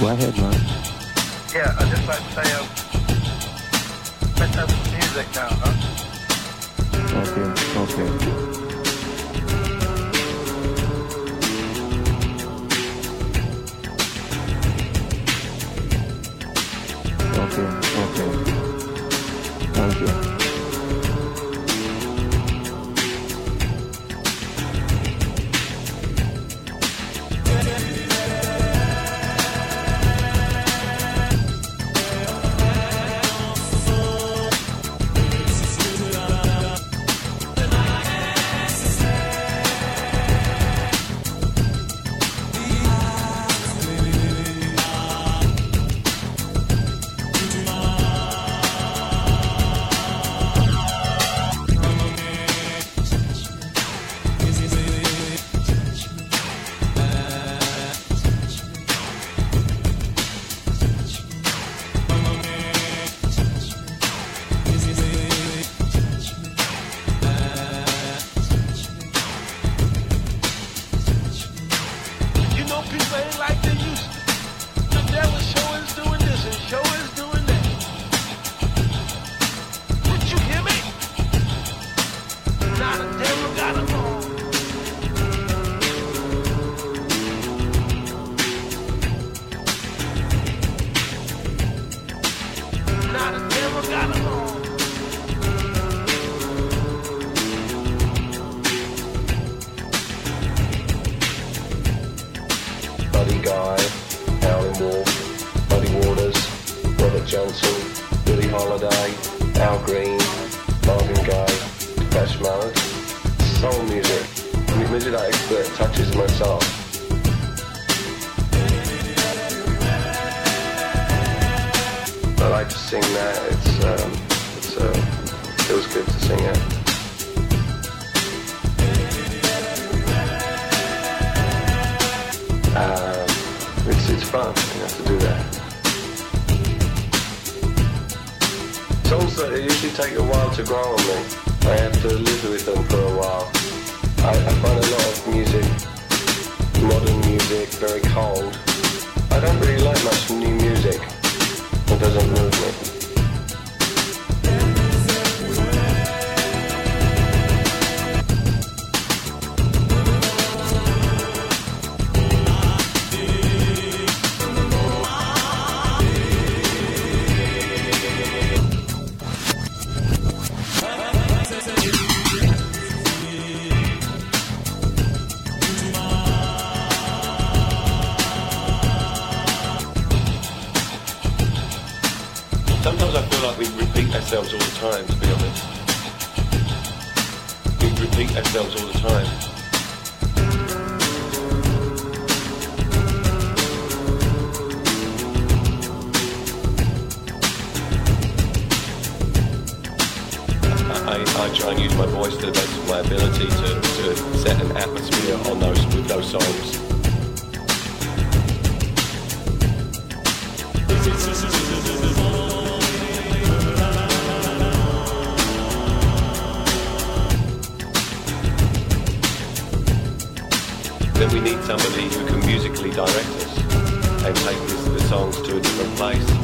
Go ahead, man. Yeah, I'd just like to say, let's have some music now, huh? Okay. Thank you. People ain't like they used to. The devil show is doing this and show is doing that. Did you hear me? Now the devil got them all. Now the devil got them all. Buddy Guy, Howlin' Wolf, Buddy Waters, Robert Johnson, Billie Holiday, Al Green, Marvin Gaye, Depeche Mode, soul music, music that touches my soul. I like to sing that. It feels good to sing it. It's fun, you have to do that. Songs that usually take a while to grow on me. I have to live with them for a while. I find a lot of music, modern music, very cold. I don't really like much new music. It doesn't move me. Sometimes I feel like we repeat ourselves all the time, to be honest. We repeat ourselves all the time. I try and use my voice to the best of my ability to set an atmosphere on with those songs. Then we need somebody who can musically direct us and take the songs to a different place.